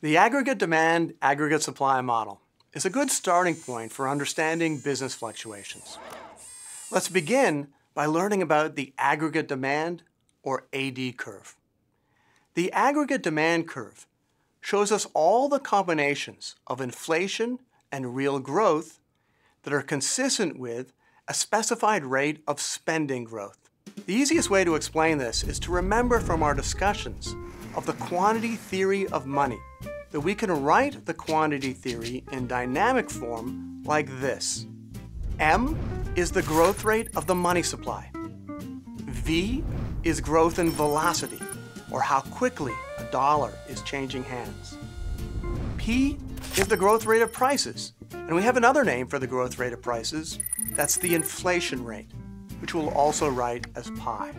The aggregate demand, aggregate supply model is a good starting point for understanding business fluctuations. Let's begin by learning about the aggregate demand, or AD curve. The aggregate demand curve shows us all the combinations of inflation and real growth that are consistent with a specified rate of spending growth. The easiest way to explain this is to remember from our discussions of the quantity theory of money that we can write the quantity theory in dynamic form like this. M is the growth rate of the money supply. V is growth in velocity, or how quickly a dollar is changing hands. P is the growth rate of prices, and we have another name for the growth rate of prices. That's the inflation rate, which we'll also write as pi.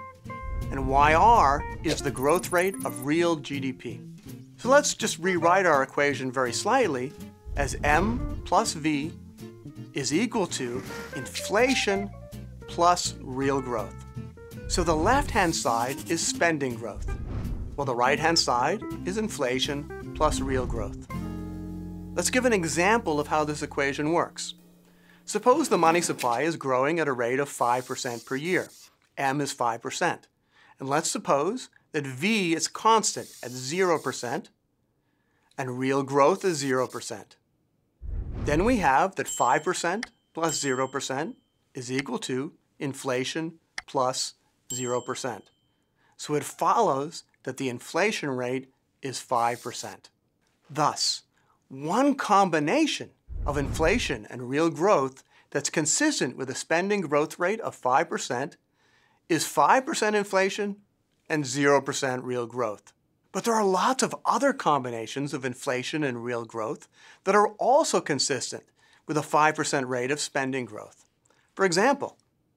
And YR is the growth rate of real GDP. So let's just rewrite our equation very slightly as M plus V is equal to inflation plus real growth. So the left-hand side is spending growth, while the right-hand side is inflation plus real growth. Let's give an example of how this equation works. Suppose the money supply is growing at a rate of 5% per year. M is 5%. And let's suppose that V is constant at 0% and real growth is 0%. Then we have that 5% plus 0% is equal to inflation plus 0%. So it follows that the inflation rate is 5%. Thus, one combination of inflation and real growth that's consistent with a spending growth rate of 5% is 5% inflation and 0% real growth. But there are lots of other combinations of inflation and real growth that are also consistent with a 5% rate of spending growth. For example,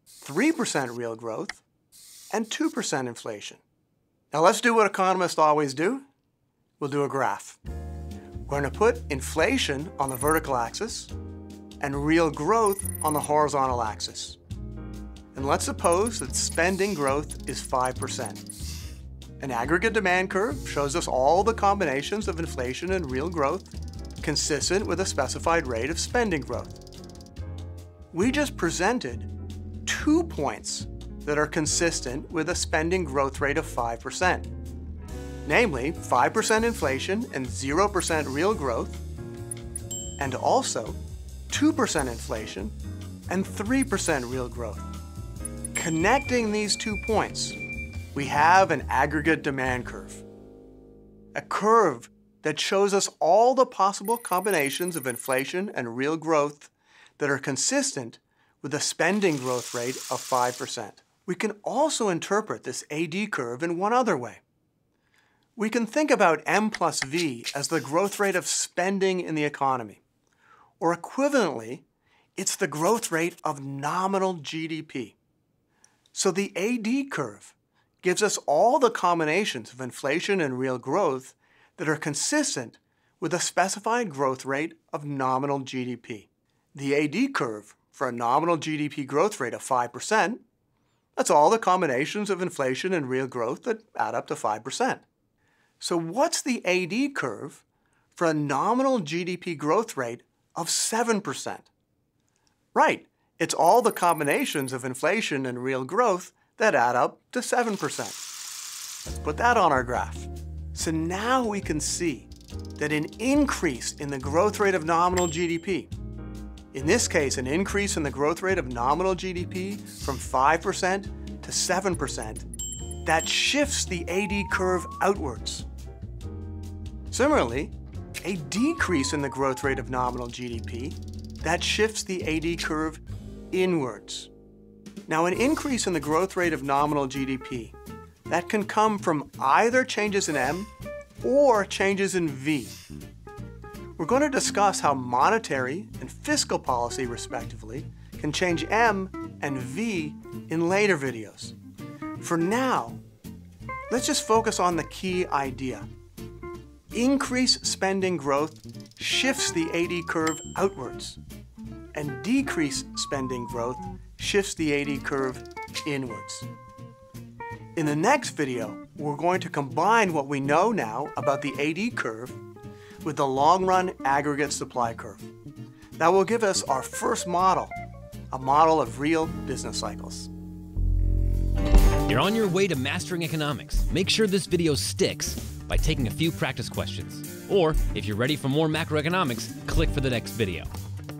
3% real growth and 2% inflation. Now let's do what economists always do. We'll do a graph. We're going to put inflation on the vertical axis and real growth on the horizontal axis. And let's suppose that spending growth is 5%. An aggregate demand curve shows us all the combinations of inflation and real growth consistent with a specified rate of spending growth. We just presented 2 points that are consistent with a spending growth rate of 5%. Namely, 5% inflation and 0% real growth, and also 2% inflation and 3% real growth. Connecting these 2 points, we have an aggregate demand curve. A curve that shows us all the possible combinations of inflation and real growth that are consistent with a spending growth rate of 5%. We can also interpret this AD curve in one other way. We can think about M plus V as the growth rate of spending in the economy. Or equivalently, it's the growth rate of nominal GDP. So the AD curve gives us all the combinations of inflation and real growth that are consistent with a specified growth rate of nominal GDP. The AD curve for a nominal GDP growth rate of 5%, that's all the combinations of inflation and real growth that add up to 5%. So what's the AD curve for a nominal GDP growth rate of 7%? Right, it's all the combinations of inflation and real growth that add up to 7%. Let's put that on our graph. So now we can see that an increase in the growth rate of nominal GDP, in this case an increase in the growth rate of nominal GDP from 5% to 7%, that shifts the AD curve outwards. Similarly, a decrease in the growth rate of nominal GDP, that shifts the AD curve inwards. Now, an increase in the growth rate of nominal GDP, that can come from either changes in M or changes in V. We're going to discuss how monetary and fiscal policy, respectively, can change M and V in later videos. For now, let's just focus on the key idea. Increased spending growth shifts the AD curve outwards, and decreased spending growth shifts the AD curve inwards. In the next video, we're going to combine what we know now about the AD curve with the long-run aggregate supply curve. That will give us our first model, a model of real business cycles. You're on your way to mastering economics. Make sure this video sticks by taking a few practice questions. Or, if you're ready for more macroeconomics, click for the next video.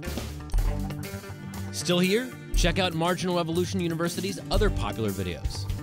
Still here? Check out Marginal Revolution University's other popular videos.